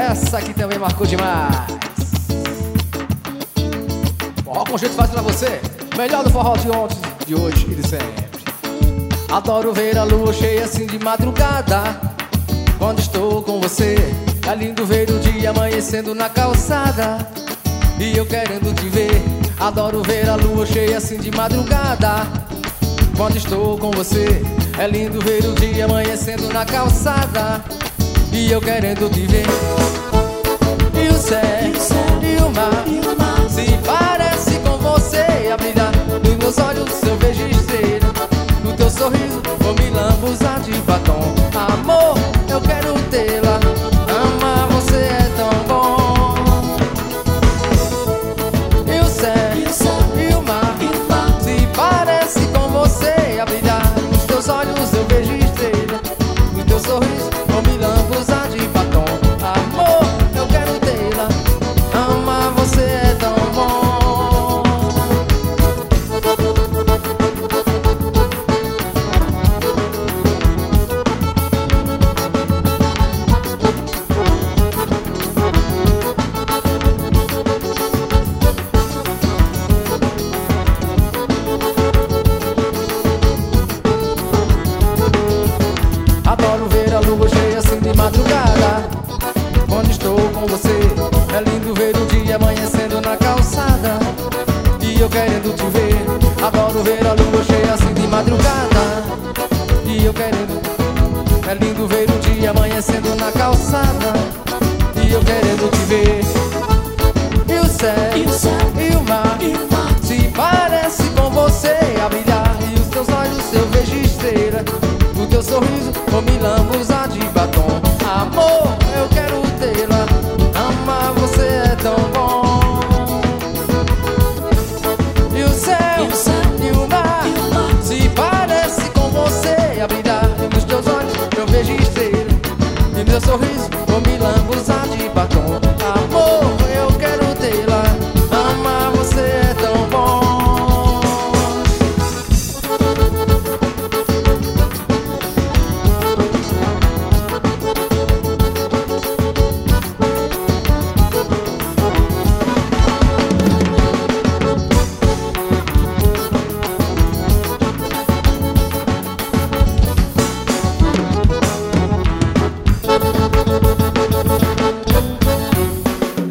essa aqui também marcou demais. Forró com jeito fácil pra você. Melhor do forró de ontem, de hoje e de sempre. Adoro ver a lua cheia assim de madrugada. Quando estou com você, é lindo ver o dia amanhecendo na calçada. E eu querendo te ver. Adoro ver a lua cheia assim de madrugada. Quando estou com você, é lindo ver o dia amanhecendo na calçada. E eu querendo te ver. E o céu, e o mar, se parece com você. A brilhar nos meus olhos eu vejo estrela. No teu sorriso vou me lambuzar de batom. Amor, eu quero tê-la. Amar você é tão bom. E o céu, e o mar, se parece com você. A brilhar nos teus olhos eu vejo estrela. No teu sorriso vou me lambuzar de batom. Amor, eu quero tê-la. Amar você é tão bom. Adoro ver a lua cheia assim de madrugada. Quando estou com você, é lindo ver o dia amanhecendo na calçada. E eu querendo te ver. Adoro ver a lua cheia assim de madrugada. E eu querendo. É lindo ver o dia amanhecendo na calçada. E eu querendo te ver. E o céu, e o mar, se parece com você. A brilhar e os teus olhos eu vejo estrela. O teu sorriso vou me lambuzar de